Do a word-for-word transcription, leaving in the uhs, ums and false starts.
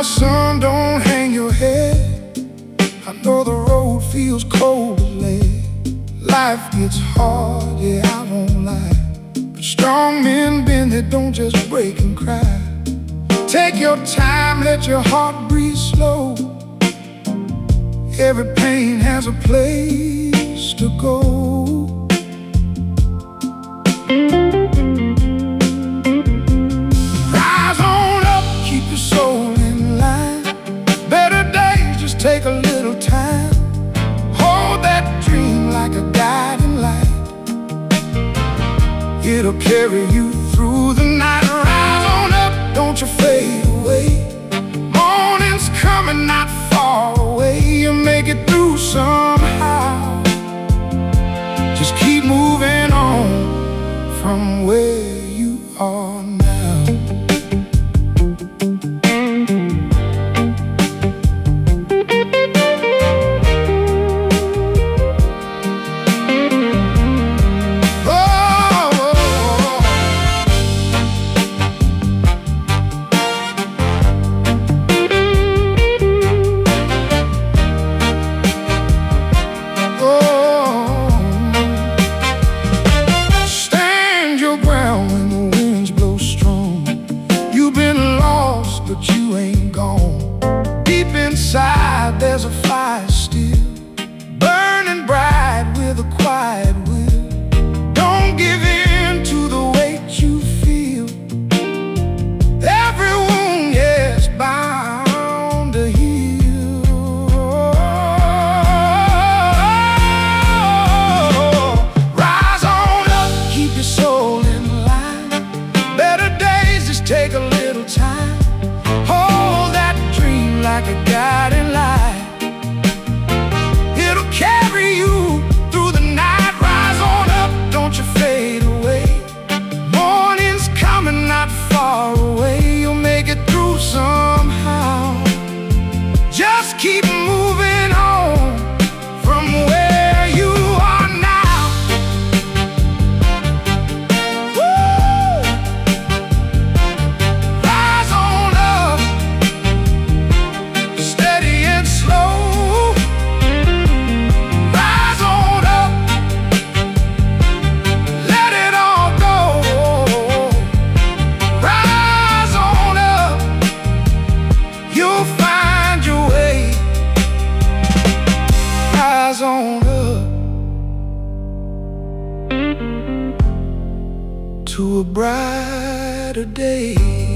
son, don't hang your head. I know the road feels cold as lead. Life gets hard, yeah, I won't lie. But strong men bend, they don't just break and cry. Take your time, let your heart breathe slow. Every pain has a place to go. Rise on up, keep your soul in line. Better days just take a little time. Hold that dream like a guiding light. It'll carry you through the night. Rise on up, don't you fade away. Morning's coming not far away. You'll make it through somehow. Just keep moving on from where you are now. But you ain't gone. Deep inside there's a fire still, burning bright with a quiet will. Don't give in to the weight you feel. Every wound, yes, bound to heal. Rise on up, keep your soul in line. Better days just take a little time. Like a guiding light, it'll carry you through the night. Rise on up, don't you fade away. Morning's coming not far away. You'll make it through somehow. Just keep moving on from where you are now. Woo! Rise on up, steady and slow. Rise on up, let it all go. Rise on up, you'll find your way. Rise on up to a brighter day.